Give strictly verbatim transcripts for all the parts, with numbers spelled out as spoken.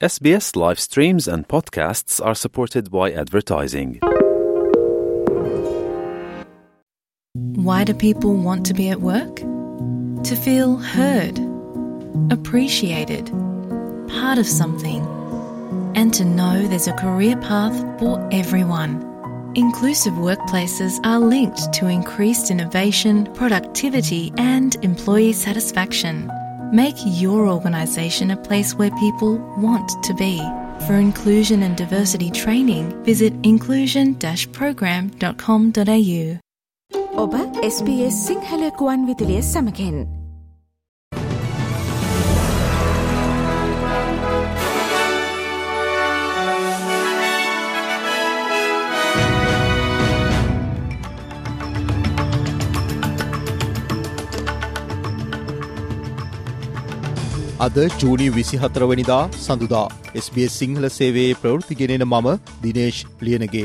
S B S live streams and podcasts are supported by advertising. Why do people want to be at work? To feel heard, appreciated, part of something, and to know there's a career path for everyone. Inclusive workplaces are linked to increased innovation, productivity, and employee satisfaction. Make your organisation a place where people want to be. For inclusion and diversity training, visit inclusion dash program dot com dot a u. ඔබ S B S Sinhala ගුවන් විදුලිය සමගින් අද ජූනි විසිහතර වෙනිදා සඳුදා S B S Sinhala සේවයේ ප්‍රවෘත්ති ගෙනෙන මම දිනේෂ් ලියනගේ.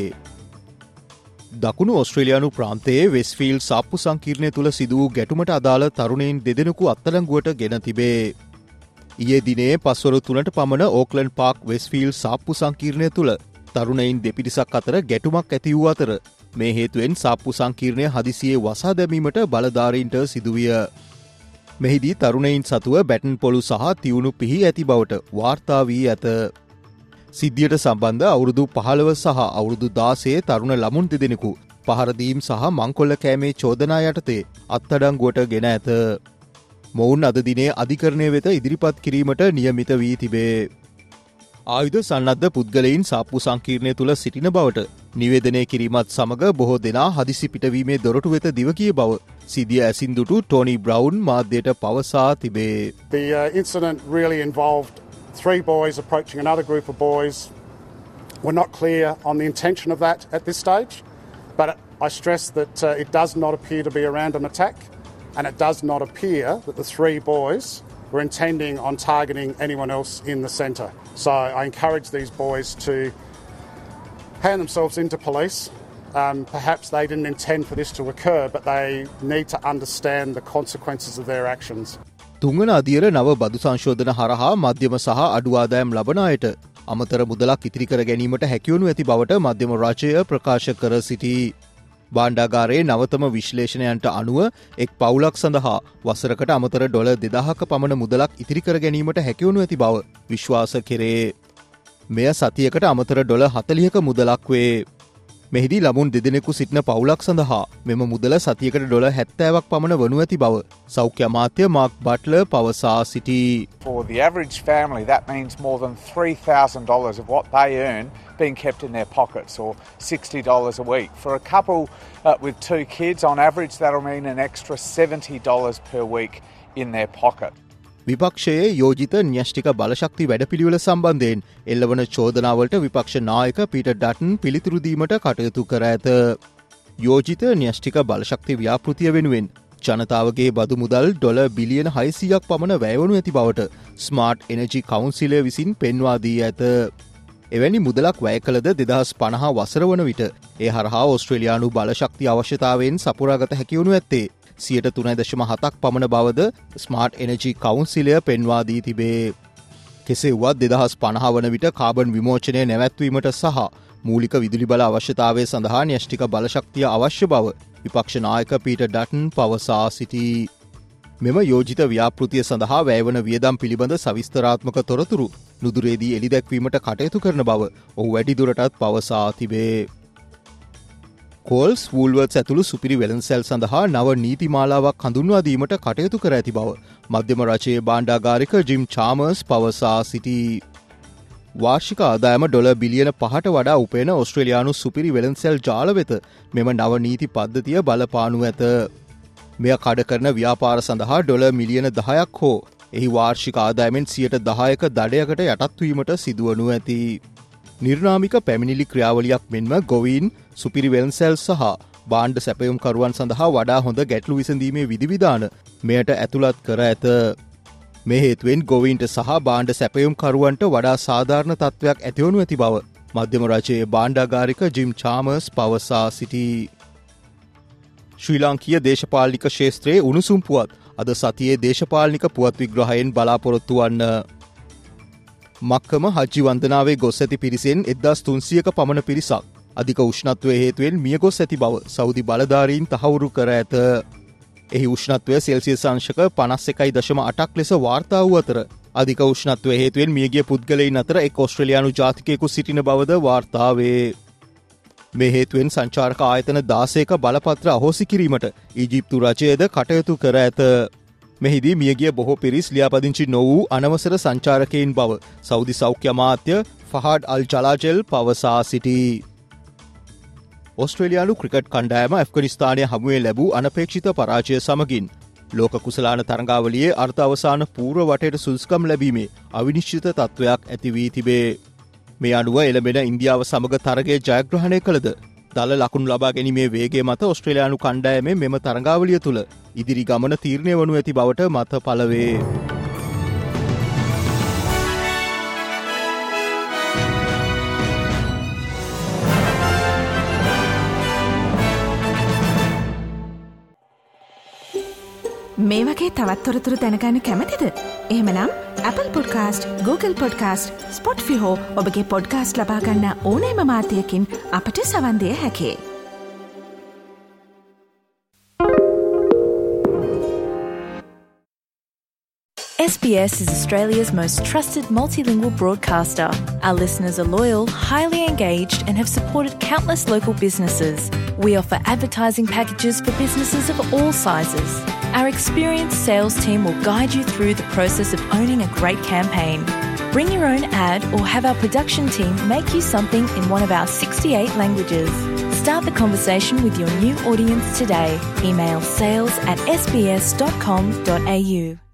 දකුණු ඔස්ට්‍රේලියානු ප්‍රාන්තයේ වෙස්ෆීල්ඩ් සාප්පු සංකීර්ණය තුළ සිදු වූ ගැටුමට අදාළ තරුණයින් දෙදෙනෙකු අත්අඩංගුවට ගෙන තිබේ. ඊයේ දිනේ පස්වරු තුනට පමණ ඕක්ලන්ඩ් පාර්ක් වෙස්ෆීල්ඩ් සාප්පු සංකීර්ණය තුළ තරුණයින් දෙපිරිසක් අතර ගැටුමක් ඇති වූ අතර මේ හේතුවෙන් සාප්පු සංකීර්ණය හදිසියේ වසා දැමීමට බලධාරීන්ට සිදුවිය. මෙහිදී තරුණයින් සතුව බැටන් පොළු සහ තියුණු පිහි ඇති බවට වාර්තා වී ඇත. සිද්ධියට සම්බන්ධ අවුරුදු පහළව සහ අවුරුදු දාසයේ තරුණ ළමුන් දෙදෙනෙකු පහරදීම් සහ මංකොල්ල කෑමේ චෝදනා යටතේ අත්අඩංගුවට ගෙන ඇත. මොවුන් අද දිනේ අධිකරණය වෙත ඉදිරිපත් කිරීමට නියමිත වී තිබේ. ආයුධ සන්නද්ධ පුද්ගලයින් සාප්පු සංකීර්ණය තුළ සිටින බවට නිවේදනය කිරීමත් සමග බොහෝ දෙනා හදිසි පිටවීමේ දොරටු වෙත දිවකිය බව සිදිය ඇසින් දුටු ටෝනි බ්‍රවුන් මාධ්‍යයට පවසා තිබේ. The uh, incident really involved three boys approaching another group of boys. We're not clear on the intention of that at this stage, but I stress that uh, it does not appear to be a random attack, and it does not appear that the three boys were intending on targeting anyone else in the centre. So I encourage these boys to hand themselves into police. Um, perhaps they didn't intend for this to occur, but they need to understand the consequences of their actions. තුන්වන අදියර නව බදු සංශෝධන හරහා මධ්‍යම සහ අඩු ආදායම් ලබන අයට අමතර මුදලක් ඉතිරි කර ගැනීමට හැකිවනු ඇති බවට මධ්‍යම රාජ්‍යය ප්‍රකාශ කර සිටී. භාණ්ඩාගාරයේ නවතම විශ්ලේෂණයන්ට අනුව එක් පවුලක් සඳහා වසරකට අමතර ඩොලර් දෙදාහක පමණ මුදලක් ඉතිරි කර ගැනීමට හැකිවනු ඇති බව විශ්වාස කෙරේ. මෙය සතියකට අමතර ඩොලර් හතළිහක මුදලක් වේ. මෙහිදී ළමුන් දෙදෙනෙකු සිටින පවුලක් සඳහා මෙම මුදල සතියකට ඩොලර් හැත්තෑවක් පමණ වනු ඇති බව සෞඛ්‍ය අමාත්‍ය මාක් බට්ලර් පවසා සිටී. For the average family, that means more than three thousand dollars of what they earn being kept in their pockets, or sixty dollars a week. For a couple uh, with two kids, on average, that'll mean an extra seventy dollars per week in their pocket. විපක්ෂයේ යෝජිත න්‍යෂ්ටික බලශක්ති වැඩපිළිවෙල සම්බන්ධයෙන් එල්ලවන චෝදනාවලට විපක්ෂ නායක Peter Dutton පිළිතුරු දීමට කටයුතු කර ඇත. යෝජිත න්‍යෂ්ටික බලශක්ති ව්‍යාපෘතිය වෙනුවෙන් ජනතාවගේ බදු මුදල් ඩොලර් බිලියන හයසීයක් පමණ වැයවනු ඇති බවට ස්මාර්ට් එනර්ජි කවුන්සිලය විසින් පෙන්වා දී ඇත. එවැනි මුදලක් වැය කළද දෙදහස් පනහ වසර වන විට ඒ හරහා ඔස්ට්‍රේලියානු බලශක්ති අවශ්‍යතාවයෙන් සපුරාගත හැකිවනු ඇත්තේ සියයට තුනයි දශම හතක් පමණ බවද ස්මාර්ට් එනර්ජි කවුන්සිලය පෙන්වා දී තිබේ. කෙසේ වුවත් දෙදහස් පනහ වන විට කාබන් විමෝචනය නැවැත්වීමට සහ මූලික විදුලි බල අවශ්‍යතාවය සඳහා න්‍යෂ්ටික බලශක්තිය අවශ්‍ය බව විපක්ෂ නායක පීටර් ඩටන් පවසා සිටී. මෙම යෝජිත ව්‍යාපෘතිය සඳහා වැයවන වියදම් පිළිබඳ සවිස්තරාත්මක තොරතුරු නුදුරේදී එළිදැක්වීමට කටයුතු කරන බව ඔහු වැඩිදුරටත් පවසා තිබේ. කෝල්ස් වූල්වර්ඩ්ස් ඇතුළු සුපිරි වෙළඳසැල් සඳහා නව නීති මාලාවක් හඳුන්වා දීමට කටයුතු කර ඇති බව මධ්‍යම රජයේ භාණ්ඩාගාරික ජිම් චාමර්ස් පවසා සිටී. වාර්ෂික ආදායම ඩොලර් බිලියන පහට වඩා උපයන ඔස්ට්‍රේලියානු සුපිරි වෙළඳසැල් ජාල වෙත මෙම නව නීති පද්ධතිය බලපානු ඇත. මෙය කඩ කරන ව්‍යාපාර සඳහා ඩොලර් මිලියන දහයක් හෝ එහි වාර්ෂික ආදායමෙන් සියයට දහයක දඩයකට යටත්වීමට සිදුවනු ඇති. නිර්නාමික පැමිණිලි ක්‍රියාවලියක් මෙන්ම ගොවීන් සුපිරි වෙළඳසැල් සහ භාණ්ඩ සැපයුම්කරුවන් සඳහා වඩා හොඳ ගැටලු විසඳීමේ විධිවිධාන මෙයට ඇතුළත් කර ඇත. මේ හේතුවෙන් ගොවීන්ට සහ භාණ්ඩ සැපයුම්කරුවන්ට වඩා සාධාරණ තත්ත්වයක් ඇතිවනු ඇති බව මධ්‍යම රජයේ භාණ්ඩාගාරික ජිම් චාමර්ස් පවසා සිටී. ශ්‍රී ලාංකීය දේශපාලනික ක්ෂේත්‍රයේ උණුසුම් පුවත් අද සතියේ දේශපාලනික පුවත් විග්‍රහයෙන් බලාපොරොත්තු වන්න. මක්කම හජ්ජි වන්දනාවේ ගොස් ඇති පිරිසෙන් එක්දාස් තුන්සියක පමණ පිරිසක් අධික උෂ්ණත්වය හේතුවෙන් මිය ගොස් ඇති බව සෞදි බලධාරීන් තහවුරු කර ඇත. එහි උෂ්ණත්වය සෙල්සියස් අංශක පනස් එකයි දශම අටක් ලෙස වාර්තා වූ අතර අධික උෂ්ණත්වය හේතුවෙන් මියගිය පුද්ගලයින් අතර එක් ඔස්ට්‍රේලියානු ජාතිකයෙකු සිටින බවද වාර්තා වේ. මේ හේතුවෙන් සංචාරක ආයතන දාසයක බලපත්‍ර අහෝසි කිරීමට ඊජිප්තු රජයද කටයුතු කර ඇත. මෙහිදී මියගිය බොහෝ පිරිස් ලියාපදිංචි නො වූ අනවසර සංචාරකයින් බව සෞදි සෞඛ්‍ය අමාත්‍ය ෆහඩ් අල් ජලාජෙල් පවසා සිටී. ඔස්ට්‍රේලියානු ක්‍රිකට් කණ්ඩායම ඇෆ්ගනිස්ථානය හමුවේ ලැබූ අනපේක්ෂිත පරාජය සමගින් ලෝක කුසලාන තරඟාවලියේ අර්ථ අවසාන පූර්ව වටයට සුදුසුකම් ලැබීමේ අවිනිශ්චිත තත්ත්වයක් ඇති වී තිබේ. මේ අනුව එළඹෙන ඉන්දියාව සමග තරගය ජයග්‍රහණය කළද දල ලකුණු ලබා ගැනීමේ වේගය මත ඔස්ට්‍රේලියානු කණ්ඩායමේ මෙම තරඟාවලිය තුළ ඉදිරි ගමන තීරණය වනු ඇති බවට මත පළවේ. මේ වගේ තවත් තොරතුරු දැනගන්න කැමතිද? එහෙමනම් Apple Podcast, Google Podcast, Spotify හෝ ඔබගේ පොඩ්කාස්ට් ලබා ගන්න ඕනෑම මාධ්‍යයකින් අපට සවන් දිය හැකියි. S B S is Australia's most trusted multilingual broadcaster. Our listeners are loyal, highly engaged, and have supported countless local businesses. We offer advertising packages for businesses of all sizes. Our experienced sales team will guide you through the process of owning a great campaign. Bring your own ad or have our production team make you something in one of our sixty-eight languages. Start the conversation with your new audience today. Email sales at s b s dot com dot a u.